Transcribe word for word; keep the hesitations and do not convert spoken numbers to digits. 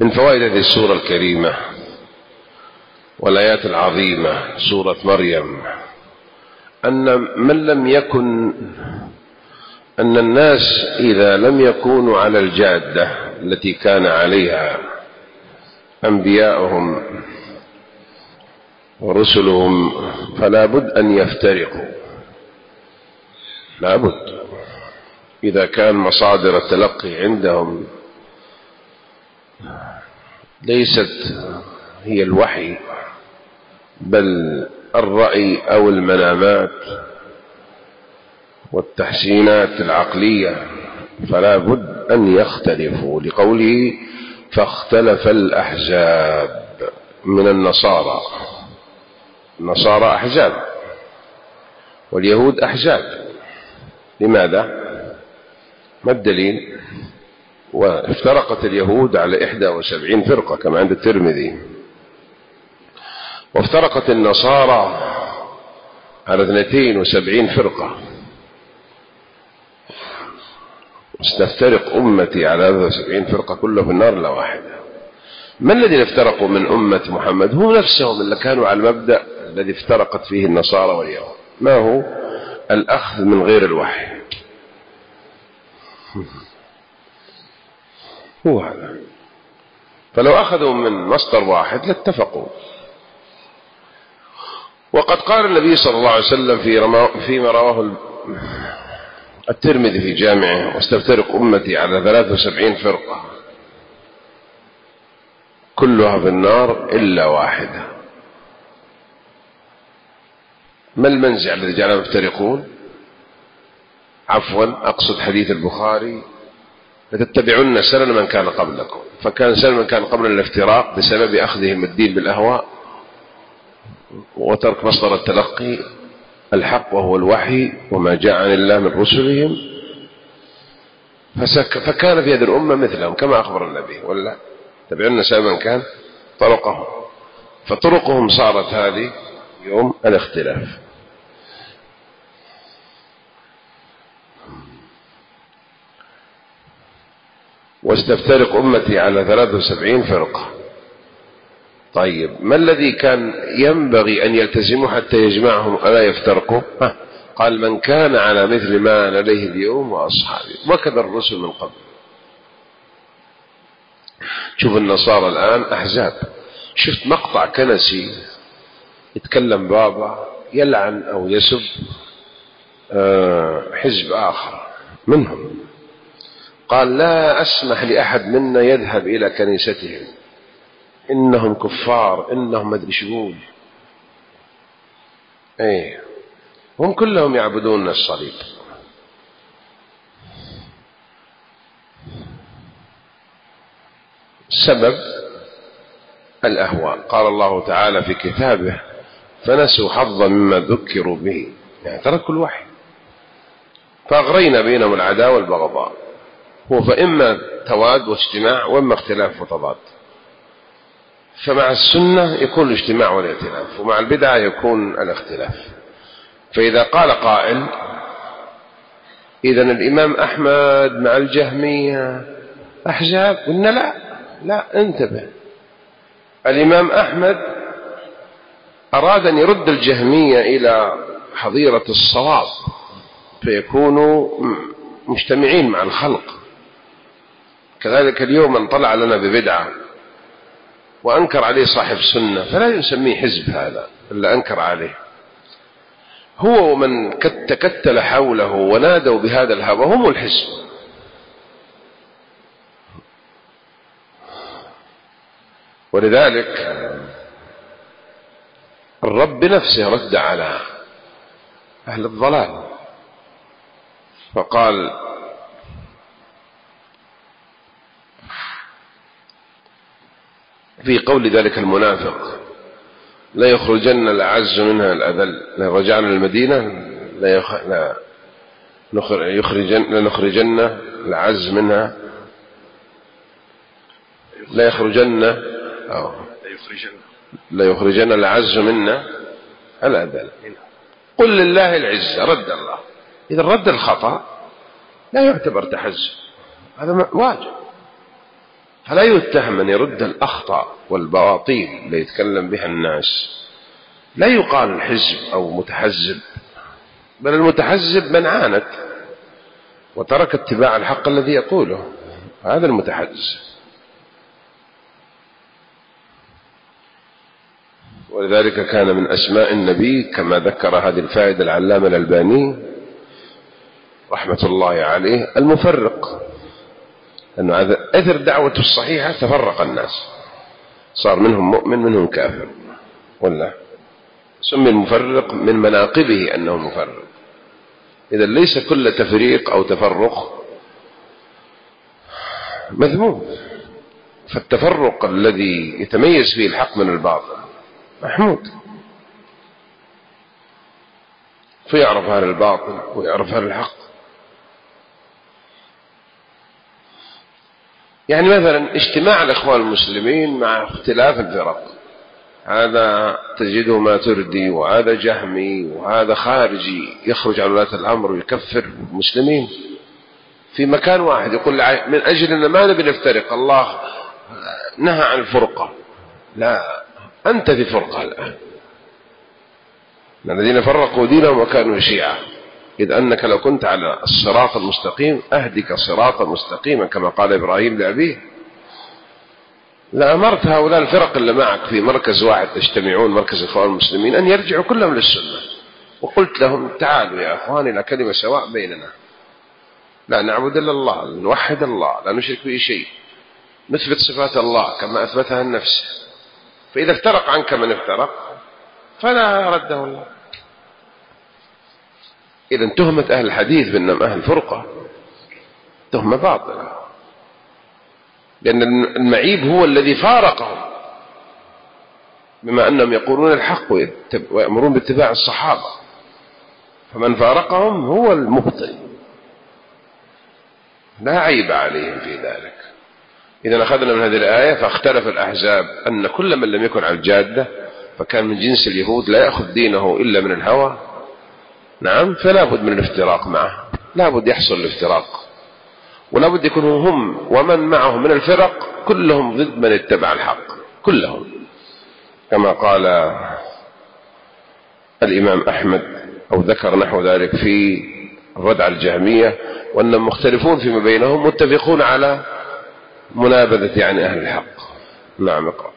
من فوائد هذه السورة الكريمة والآيات العظيمة سورة مريم أن من لم يكن أن الناس إذا لم يكونوا على الجادة التي كان عليها أنبياؤهم ورسلهم فلا بد أن يفترقوا، لا بد. إذا كان مصادر التلقي عندهم ليست هي الوحي بل الرأي أو المنامات والتحسينات العقلية فلا بد أن يختلفوا، لقوله فاختلف الأحزاب من النصارى. النصارى أحزاب واليهود أحزاب. لماذا؟ ما الدليل؟ وافترقت اليهود على إحدى وسبعين فرقة كما عند الترمذي، وافترقت النصارى على اثنتين وسبعين فرقة. استفترق أمتي على ثلاثة وسبعين فرقة كلها في النار لا واحدة. ما الذين افترقوا من أمة محمد؟ هم نفسهم اللي كانوا على المبدأ الذي افترقت فيه النصارى واليهود. ما هو؟ الأخذ من غير الوحي. هو هذا. فلو أخذوا من مصدر واحد لاتفقوا. وقد قال النبي صلى الله عليه وسلم في فيما رواه الترمذي في جامعه واستفترق أمتي على ثلاث وسبعين فرقة كلها في النار إلا واحدة. ما المنزع الذي جعلهم يفترقون؟ عفوا أقصد حديث البخاري لتتبعن سنن من كان قبلكم. فكان سنن من كان قبلنا الافتراق بسبب أخذهم الدين بالأهواء وترك مصدر التلقي الحق وهو الوحي وما جاء عن الله من رسلهم، فكان في هذه الأمة مثلهم كما أخبر النبي ولا تبعون سنن من كان طرقهم. فطرقهم صارت هذه يوم الاختلاف. واستفترق أمتي على ثلاث وسبعين فرقة. طيب ما الذي كان ينبغي أن يلتزموا حتى يجمعهم ألا يفترقوا؟ قال من كان على مثل ما أنا عليه اليوم وأصحابي، وكذا الرسل من قبل. شوف النصارى الآن أحزاب. شفت مقطع كنسي يتكلم بابا يلعن أو يسب حزب آخر منهم، قال لا أسمح لأحد منا يذهب إلى كنيستهم، إنهم كفار، إنهم مدري شغول. أيه هم كلهم يعبدون الصليب. السبب الأهواء. قال الله تعالى في كتابه فنسوا حظا مما ذكروا به، يعني تركوا الوحي فأغرينا بينهم العداوة والبغضاء. هو فإما تواد واجتماع وإما اختلاف وتضاد. فمع السنة يكون الاجتماع والائتلاف، ومع البدعة يكون الاختلاف. فإذا قال قائل إذن الإمام أحمد مع الجهمية أحزاب، قلنا لا لا انتبه. الإمام أحمد أراد أن يرد الجهمية إلى حظيرة الصواب فيكونوا مجتمعين مع الخلق. كذلك اليوم من طلع لنا ببدعة وأنكر عليه صاحب سنة فلا يسميه حزب، هذا إلا أنكر عليه. هو ومن تكتل حوله ونادوا بهذا الهوى هم الحزب. ولذلك الرب نفسه رد على أهل الضلال فقال في قول ذلك المنافق لا يخرجن الأعز منها الأذل، لا رجعنا للمدينة لا, يخ... لا يخرجن لنخرجن الأعز منها لا يخرجن أو لا يخرجن الأعز منا الأذل. قل لله العزة. رد الله. إذا رد الخطأ لا يعتبر تحزب، هذا واجب. فلا يتهم أن يرد الأخطاء والبواطيل اللي يتكلم بها الناس. لا يقال حزب أو متحزب، بل المتحزب من عاند وترك اتباع الحق الذي يقوله، هذا المتحزب. ولذلك كان من أسماء النبي كما ذكر هذه الفائدة العلامة الألباني رحمة الله عليه المفرق، أنه أثر دعوته الصحيحة تفرق الناس، صار منهم مؤمن منهم كافر، ولا سمي المفرق من مناقبه أنه مفرق. إذا ليس كل تفريق أو تفرق مذموم، فالتفرق الذي يتميز فيه الحق من الباطل محمود، فيعرف هذا الباطل ويعرف هذا الحق. يعني مثلا اجتماع الإخوان المسلمين مع اختلاف الفرق، هذا تجده ما تردي وهذا جهمي وهذا خارجي، يخرج على ولاة الأمر ويكفر المسلمين في مكان واحد، يقول من أجل أن ما نبي نفترق، الله نهى عن الفرقة. لا، أنت في فرقة الآن، الذين فرقوا دينهم وكانوا شيعا، إذ أنك لو كنت على الصراط المستقيم أهدك صراطا مستقيما كما قال إبراهيم لأبيه، لأمرت هؤلاء الفرق اللي معك في مركز واحد تجتمعون مركز إخوان المسلمين أن يرجعوا كلهم للسنة، وقلت لهم تعالوا يا أخواني إلى كلمة سواء بيننا، لا نعبد إلا الله، نوحد الله، لا نشرك به شيء، نثبت صفات الله كما أثبتها النفس، فإذا افترق عنك من افترق فلا رده الله. إذا تهمة أهل الحديث بأنهم أهل فرقة تهمة باطلة، لأن المعيب هو الذي فارقهم، بما أنهم يقولون الحق ويأمرون باتباع الصحابة، فمن فارقهم هو المبطل، لا عيب عليهم في ذلك. إذا أخذنا من هذه الآية فاختلف الأحزاب أن كل من لم يكن على الجادة فكان من جنس اليهود لا يأخذ دينه إلا من الهوى، نعم، فلا بد من الافتراق معه، لا بد يحصل الافتراق، ولا بد يكونوا هم ومن معهم من الفرق كلهم ضد من اتبع الحق كلهم، كما قال الإمام أحمد أو ذكر نحو ذلك في الرد على الجهمية، وأنهم مختلفون فيما بينهم متفقون على منابذة يعني أهل الحق. نعم، اقرأ.